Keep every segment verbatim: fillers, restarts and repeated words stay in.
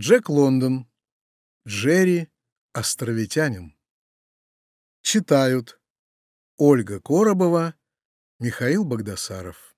Джек Лондон. Джерри островитянин. Читают Ольга Коробова, Михаил Багдасаров.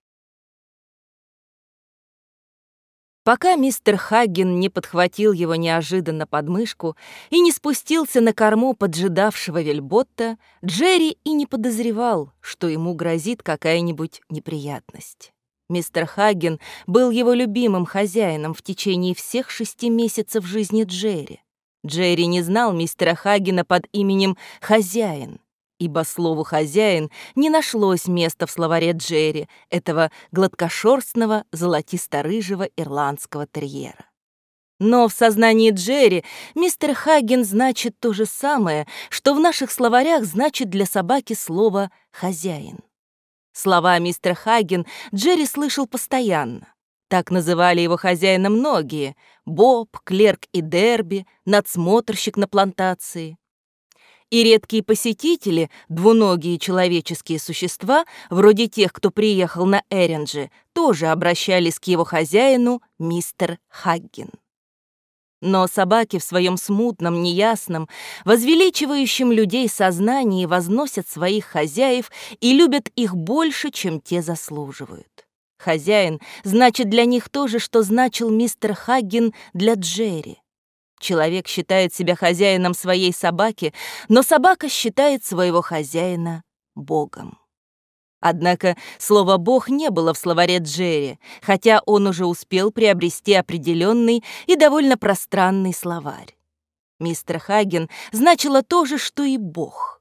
Пока мистер Хаггин не подхватил его неожиданно под мышку и не спустился на корму поджидавшего вельботта, Джерри и не подозревал, что ему грозит какая-нибудь неприятность. Мистер Хаггин был его любимым хозяином в течение всех шести месяцев жизни Джерри. Джерри не знал мистера Хаггина под именем «хозяин», ибо слову «хозяин» не нашлось места в словаре Джерри, этого гладкошерстного, золотисто-рыжего ирландского терьера. Но в сознании Джерри мистер Хаггин значит то же самое, что в наших словарях значит для собаки слово «хозяин». Слова «мистер Хаггин» Джерри слышал постоянно. Так называли его хозяина многие — Боб, клерк и Дерби, надсмотрщик на плантации. И редкие посетители, двуногие человеческие существа, вроде тех, кто приехал на Эринджи, тоже обращались к его хозяину мистер Хаггин. Но собаки в своем смутном, неясном, возвеличивающем людей сознании возносят своих хозяев и любят их больше, чем те заслуживают. Хозяин значит для них то же, что значил мистер Хаггин для Джерри. Человек считает себя хозяином своей собаки, но собака считает своего хозяина Богом. Однако слово «бог» не было в словаре Джерри, хотя он уже успел приобрести определенный и довольно пространный словарь. Мистер Хаггин значило то же, что и «бог».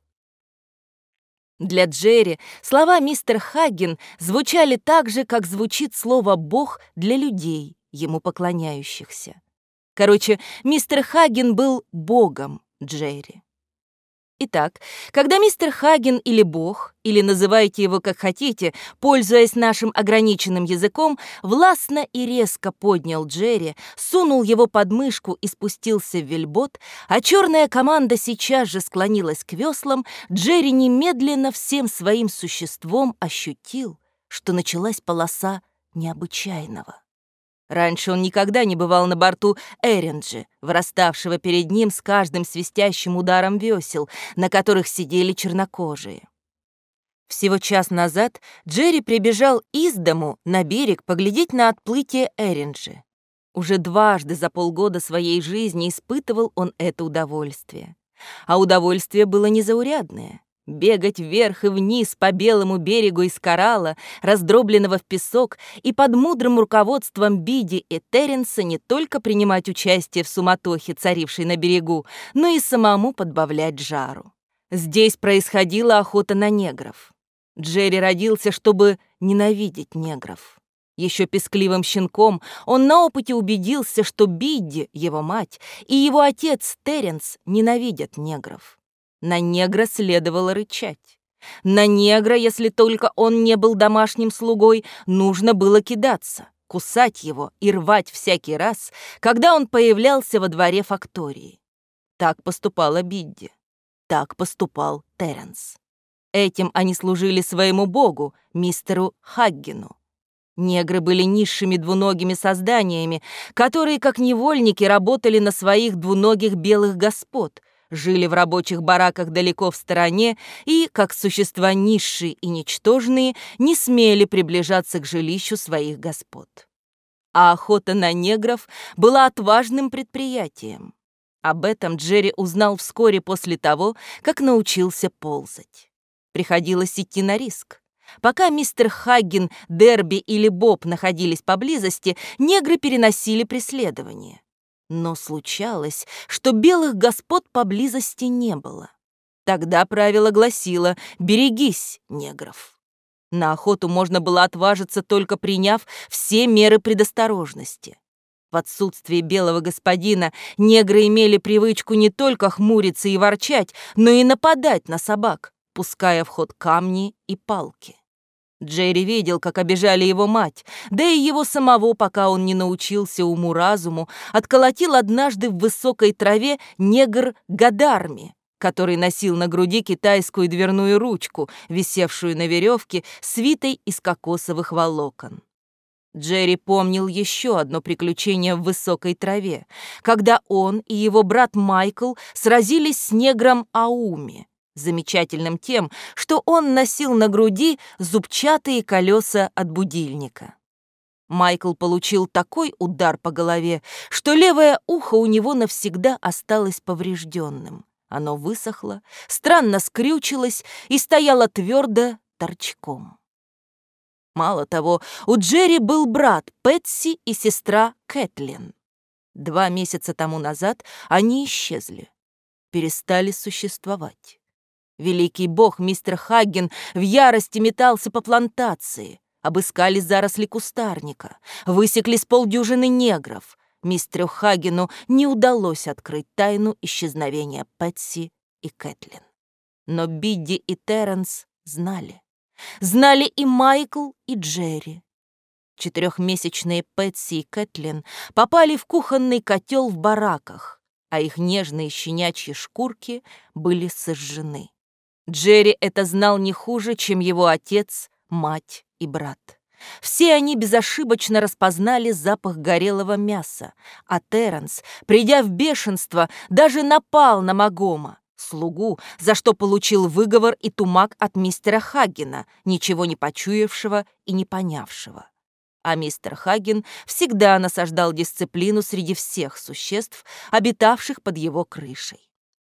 Для Джерри слова «мистер Хаггин» звучали так же, как звучит слово «бог» для людей, ему поклоняющихся. Короче, мистер Хаггин был богом Джерри. Итак, когда мистер Хаггин или Бог, или называйте его как хотите, пользуясь нашим ограниченным языком, властно и резко поднял Джерри, сунул его под мышку и спустился в вельбот, а черная команда сейчас же склонилась к веслам, Джерри немедленно всем своим существом ощутил, что началась полоса необычайного. Раньше он никогда не бывал на борту Эринджи, выраставшего перед ним с каждым свистящим ударом весел, на которых сидели чернокожие. Всего час назад Джерри прибежал из дому на берег поглядеть на отплытие Эринджи. Уже дважды за полгода своей жизни испытывал он это удовольствие. А удовольствие было незаурядное. Бегать вверх и вниз по белому берегу из коралла, раздробленного в песок, и под мудрым руководством Биди и Терренса не только принимать участие в суматохе, царившей на берегу, но и самому подбавлять жару. Здесь происходила охота на негров. Джерри родился, чтобы ненавидеть негров. Еще пескливым щенком он на опыте убедился, что Бидди, его мать, и его отец Терренс ненавидят негров. На негра следовало рычать. На негра, если только он не был домашним слугой, нужно было кидаться, кусать его и рвать всякий раз, когда он появлялся во дворе фактории. Так поступала Бидди. Так поступал Терренс. Этим они служили своему богу, мистеру Хаггину. Негры были низшими двуногими созданиями, которые, как невольники, работали на своих двуногих белых господ, жили в рабочих бараках далеко в стороне и, как существа низшие и ничтожные, не смели приближаться к жилищу своих господ. А охота на негров была отважным предприятием. Об этом Джерри узнал вскоре после того, как научился ползать. Приходилось идти на риск. Пока мистер Хаггин, Дерби или Боб находились поблизости, негры переносили преследование. Но случалось, что белых господ поблизости не было. Тогда правило гласило «берегись негров». На охоту можно было отважиться, только приняв все меры предосторожности. В отсутствие белого господина негры имели привычку не только хмуриться и ворчать, но и нападать на собак, пуская в ход камни и палки. Джерри видел, как обижали его мать, да и его самого, пока он не научился уму-разуму, отколотил однажды в высокой траве негр Гадарми, который носил на груди китайскую дверную ручку, висевшую на веревке, свитой из кокосовых волокон. Джерри помнил еще одно приключение в высокой траве, когда он и его брат Майкл сразились с негром Ауми, замечательным тем, что он носил на груди зубчатые колеса от будильника. Майкл получил такой удар по голове, что левое ухо у него навсегда осталось поврежденным. Оно высохло, странно скрючилось и стояло твердо торчком. Мало того, у Джерри был брат Пэтси и сестра Кэтлин. Два месяца тому назад они исчезли, перестали существовать. Великий бог мистер Хаггин в ярости метался по плантации, обыскали заросли кустарника, высекли с полдюжины негров. Мистеру Хаггину не удалось открыть тайну исчезновения Пэтси и Кэтлин. Но Бидди и Терренс знали. Знали и Майкл, и Джерри. Четырехмесячные Пэтси и Кэтлин попали в кухонный котел в бараках, а их нежные щенячьи шкурки были сожжены. Джерри это знал не хуже, чем его отец, мать и брат. Все они безошибочно распознали запах горелого мяса, а Терренс, придя в бешенство, даже напал на Магома, слугу, за что получил выговор и тумак от мистера Хаггина, ничего не почуявшего и не понявшего. А мистер Хаггин всегда насаждал дисциплину среди всех существ, обитавших под его крышей.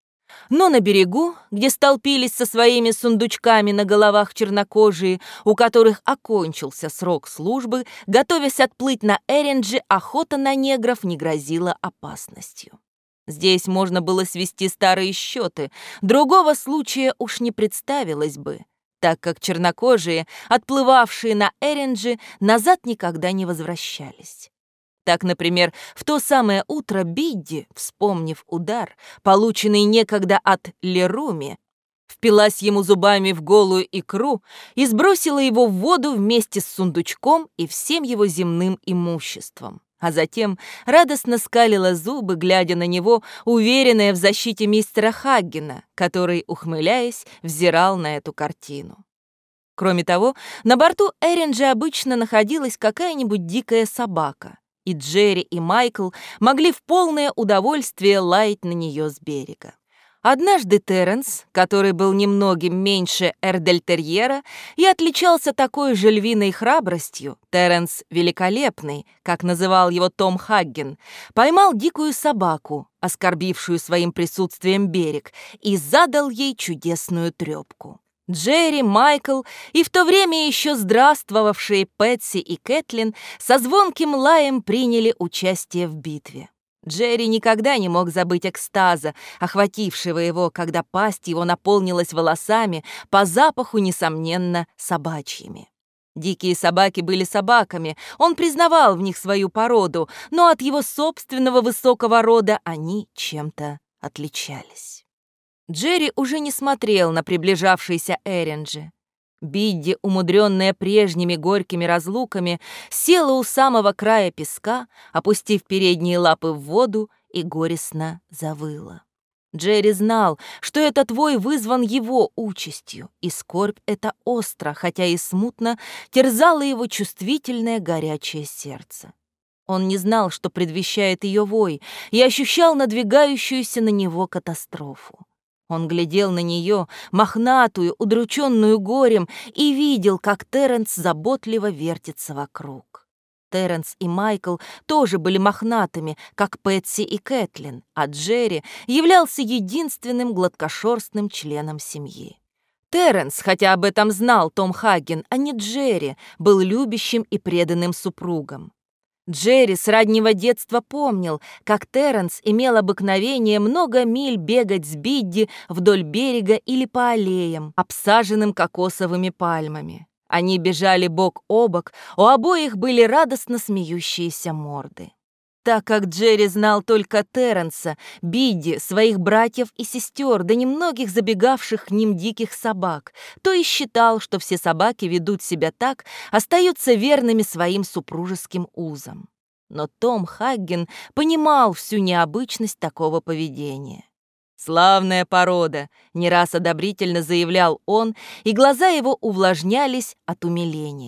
Но на берегу, где столпились со своими сундучками на головах чернокожие, у которых окончился срок службы, готовясь отплыть на Эринджи, охота на негров не грозила опасностью. Здесь можно было свести старые счеты, другого случая уж не представилось бы, так как чернокожие, отплывавшие на Эринджи, назад никогда не возвращались. Так, например, в то самое утро Бидди, вспомнив удар, полученный некогда от Леруми, впилась ему зубами в голую икру и сбросила его в воду вместе с сундучком и всем его земным имуществом, а затем радостно скалила зубы, глядя на него, уверенная в защите мистера Хаггина, который, ухмыляясь, взирал на эту картину. Кроме того, на борту Эринджи обычно находилась какая-нибудь дикая собака, и Джерри и Майкл могли в полное удовольствие лаять на нее с берега. Однажды Терренс, который был немногим меньше эрдельтерьера и отличался такой же львиной храбростью, Терренс Великолепный, как называл его Том Хаггин, поймал дикую собаку, оскорбившую своим присутствием берег, и задал ей чудесную трепку. Джерри, Майкл и в то время еще здравствовавшие Пэтси и Кэтлин со звонким лаем приняли участие в битве. Джерри никогда не мог забыть экстаза, охватившего его, когда пасть его наполнилась волосами, по запаху, несомненно, собачьими. Дикие собаки были собаками, он признавал в них свою породу, но от его собственного высокого рода они чем-то отличались. Джерри уже не смотрел на приближавшийся Эринджи. Бидди, умудренная прежними горькими разлуками, села у самого края песка, опустив передние лапы в воду, и горестно завыла. Джерри знал, что этот вой вызван его участью, и скорбь эта остро, хотя и смутно, терзала его чувствительное горячее сердце. Он не знал, что предвещает ее вой, и ощущал надвигающуюся на него катастрофу. Он глядел на нее, мохнатую, удрученную горем, и видел, как Терренс заботливо вертится вокруг. Терренс и Майкл тоже были мохнатыми, как Пэтси и Кэтлин, а Джерри являлся единственным гладкошерстным членом семьи. Терренс, хотя об этом знал Том Хаггин, а не Джерри, был любящим и преданным супругом. Джерри с раннего детства помнил, как Терренс имел обыкновение много миль бегать с Бидди вдоль берега или по аллеям, обсаженным кокосовыми пальмами. Они бежали бок о бок, у обоих были радостно смеющиеся морды. Так как Джерри знал только Терренса, Бидди, своих братьев и сестер, да немногих забегавших к ним диких собак, то и считал, что все собаки ведут себя так, остаются верными своим супружеским узам. Но Том Хаггин понимал всю необычность такого поведения. «Славная порода», — не раз одобрительно заявлял он, и глаза его увлажнялись от умиления.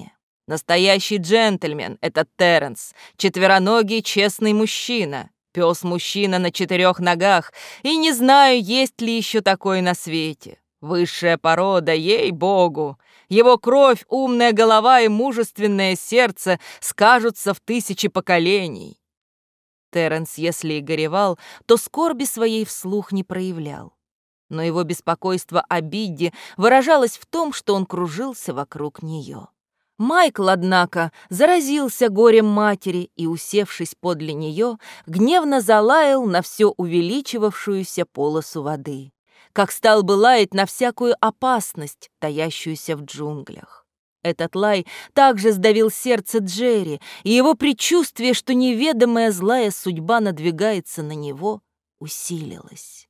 Настоящий джентльмен — это Терренс, четвероногий честный мужчина, пес-мужчина на четырех ногах, и не знаю, есть ли еще такой на свете. Высшая порода, ей-богу! Его кровь, умная голова и мужественное сердце скажутся в тысячи поколений». Терренс, если и горевал, то скорби своей вслух не проявлял. Но его беспокойство о Бидди выражалось в том, что он кружился вокруг нее. Майкл, однако, заразился горем матери и, усевшись подле нее, гневно залаял на все увеличивавшуюся полосу воды, как стал бы лаять на всякую опасность, таящуюся в джунглях. Этот лай также сдавил сердце Джерри, и его предчувствие, что неведомая злая судьба надвигается на него, усилилось.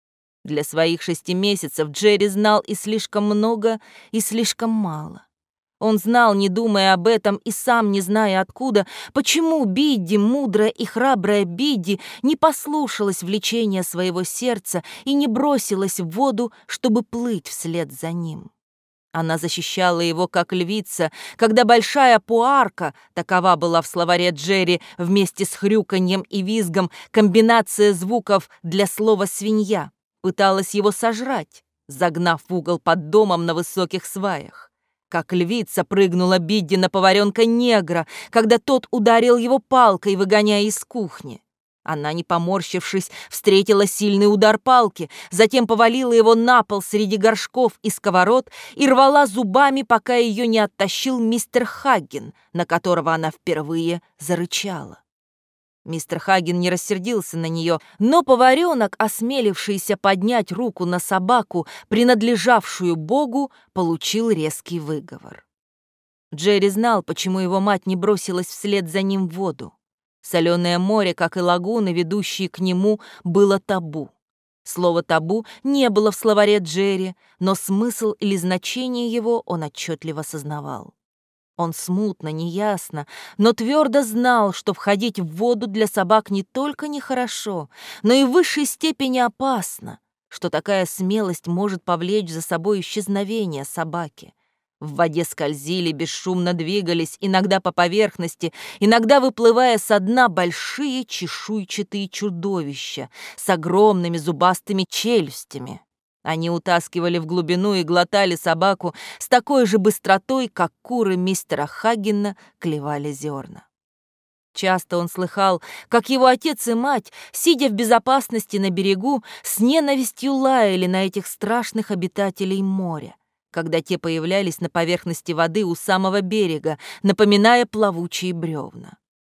Для своих шести месяцев Джерри знал и слишком много, и слишком мало. Он знал, не думая об этом и сам не зная откуда, почему Бидди, мудрая и храбрая Бидди, не послушалась влечения своего сердца и не бросилась в воду, чтобы плыть вслед за ним. Она защищала его, как львица, когда большая пуарка, такова была в словаре Джерри вместе с хрюканьем и визгом комбинация звуков для слова «свинья», пыталась его сожрать, загнав в угол под домом на высоких сваях. Как львица прыгнула Бидди на поваренка-негра, когда тот ударил его палкой, выгоняя из кухни. Она, не поморщившись, встретила сильный удар палки, затем повалила его на пол среди горшков и сковород и рвала зубами, пока ее не оттащил мистер Хаггин, на которого она впервые зарычала. Мистер Хаггин не рассердился на нее, но поваренок, осмелившийся поднять руку на собаку, принадлежавшую Богу, получил резкий выговор. Джерри знал, почему его мать не бросилась вслед за ним в воду. Соленое море, как и лагуны, ведущие к нему, было табу. Слово «табу» не было в словаре Джерри, но смысл или значение его он отчетливо сознавал. Он смутно, неясно, но твердо знал, что входить в воду для собак не только нехорошо, но и в высшей степени опасно, что такая смелость может повлечь за собой исчезновение собаки. В воде скользили, бесшумно двигались, иногда по поверхности, иногда выплывая со дна большие чешуйчатые чудовища с огромными зубастыми челюстями. Они утаскивали в глубину и глотали собаку с такой же быстротой, как куры мистера Хаггина клевали зерна. Часто он слыхал, как его отец и мать, сидя в безопасности на берегу, с ненавистью лаяли на этих страшных обитателей моря, когда те появлялись на поверхности воды у самого берега, напоминая плавучие бревна.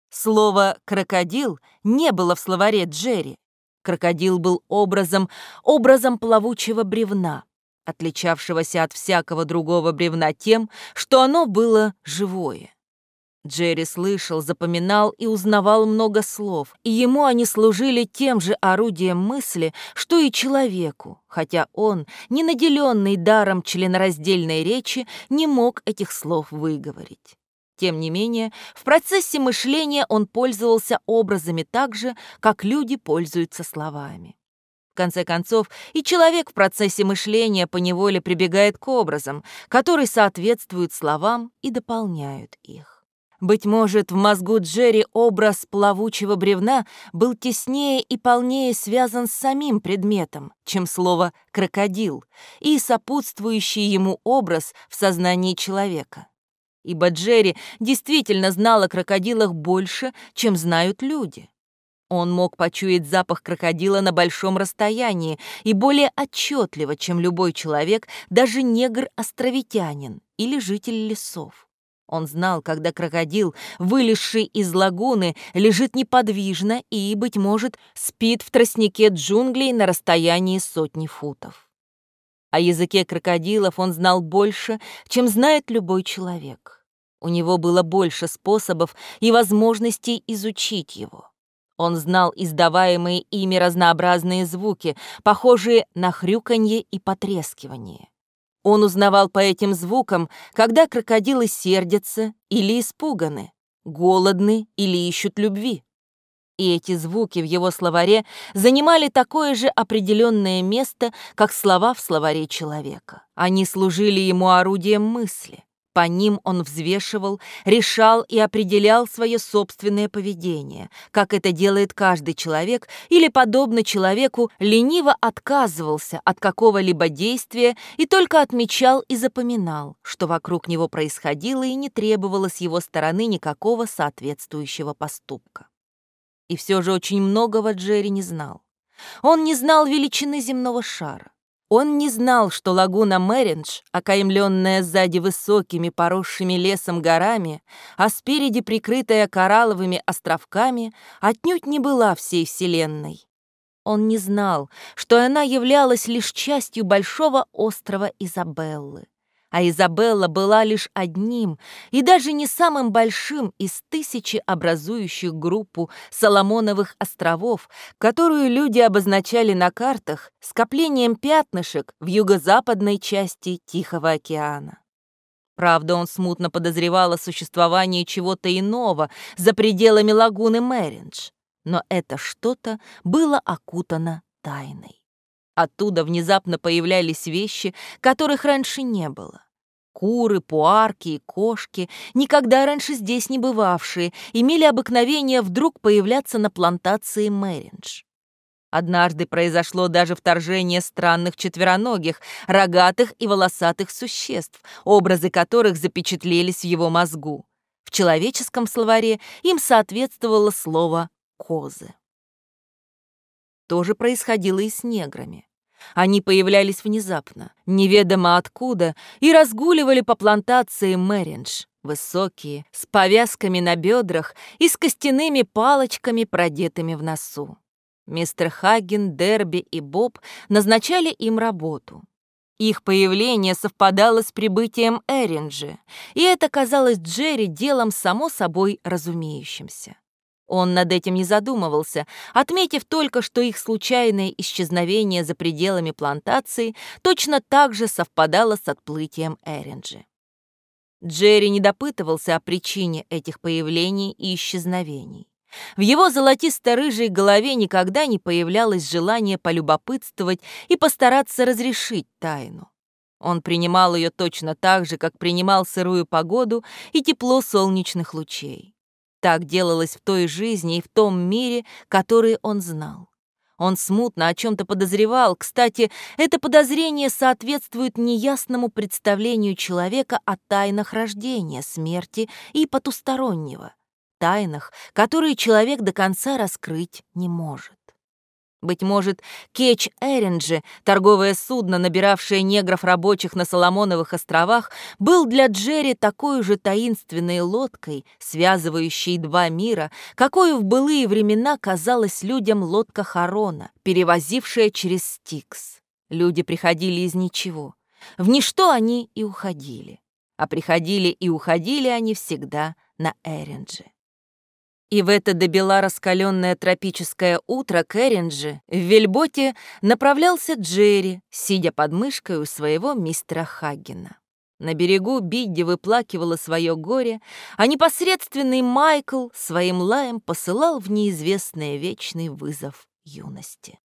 Слово «крокодил» не было в словаре Джерри. Крокодил был образом, образом плавучего бревна, отличавшегося от всякого другого бревна тем, что оно было живое. Джерри слышал, запоминал и узнавал много слов, и ему они служили тем же орудием мысли, что и человеку, хотя он, не наделенный даром членораздельной речи, не мог этих слов выговорить. Тем не менее, в процессе мышления он пользовался образами так же, как люди пользуются словами. В конце концов, и человек в процессе мышления поневоле прибегает к образам, которые соответствуют словам и дополняют их. Быть может, в мозгу Джерри образ плавучего бревна был теснее и полнее связан с самим предметом, чем слово «крокодил», и сопутствующий ему образ в сознании человека. Ибо Джерри действительно знал о крокодилах больше, чем знают люди. Он мог почуять запах крокодила на большом расстоянии и более отчетливо, чем любой человек, даже негр-островитянин или житель лесов. Он знал, когда крокодил, вылезший из лагуны, лежит неподвижно и, быть может, спит в тростнике джунглей на расстоянии сотни футов. О языке крокодилов он знал больше, чем знает любой человек. У него было больше способов и возможностей изучить его. Он знал издаваемые ими разнообразные звуки, похожие на хрюканье и потрескивание. Он узнавал по этим звукам, когда крокодилы сердятся или испуганы, голодны или ищут любви. И эти звуки в его словаре занимали такое же определенное место, как слова в словаре человека. Они служили ему орудием мысли. По ним он взвешивал, решал и определял свое собственное поведение, как это делает каждый человек, или, подобно человеку, лениво отказывался от какого-либо действия и только отмечал и запоминал, что вокруг него происходило, и не требовало с его стороны никакого соответствующего поступка. И все же очень многого Джерри не знал. Он не знал величины земного шара. Он не знал, что лагуна Мэриндж, окаймленная сзади высокими, поросшими лесом горами, а спереди прикрытая коралловыми островками, отнюдь не была всей Вселенной. Он не знал, что она являлась лишь частью большого острова Изабеллы, а Изабелла была лишь одним и даже не самым большим из тысячи образующих группу Соломоновых островов, которую люди обозначали на картах скоплением пятнышек в юго-западной части Тихого океана. Правда, он смутно подозревал о существовании чего-то иного за пределами лагуны Мэриндж, но это что-то было окутано тайной. Оттуда внезапно появлялись вещи, которых раньше не было. Куры, пуарки и кошки, никогда раньше здесь не бывавшие, имели обыкновение вдруг появляться на плантации Мэриндж. Однажды произошло даже вторжение странных четвероногих, рогатых и волосатых существ, образы которых запечатлелись в его мозгу. В человеческом словаре им соответствовало слово «козы». То же происходило и с неграми. Они появлялись внезапно, неведомо откуда, и разгуливали по плантации Мэриндж, высокие, с повязками на бедрах и с костяными палочками, продетыми в носу. Мистер Хаггин, Дерби и Боб назначали им работу. Их появление совпадало с прибытием Эринджи, и это казалось Джерри делом само собой разумеющимся. Он над этим не задумывался, отметив только, что их случайное исчезновение за пределами плантации точно так же совпадало с отплытием Эринджи. Джерри не допытывался о причине этих появлений и исчезновений. В его золотисто-рыжей голове никогда не появлялось желание полюбопытствовать и постараться разрешить тайну. Он принимал ее точно так же, как принимал сырую погоду и тепло солнечных лучей. Так делалось в той жизни и в том мире, который он знал. Он смутно о чем-то подозревал. Кстати, это подозрение соответствует неясному представлению человека о тайнах рождения, смерти и потустороннего. Тайнах, которые человек до конца раскрыть не может. Быть может, Кетч Эринджи, торговое судно, набиравшее негров-рабочих на Соломоновых островах, был для Джерри такой же таинственной лодкой, связывающей два мира, какой в былые времена казалась людям лодка Харона, перевозившая через Стикс. Люди приходили из ничего. В ничто они и уходили. А приходили и уходили они всегда на Эринджи. И в это добела раскаленное тропическое утро к Эринджи в вельботе направлялся Джерри, сидя под мышкой у своего мистера Хаггина. На берегу Бидди выплакивала свое горе, а непосредственный Майкл своим лаем посылал в неизвестное вечный вызов юности.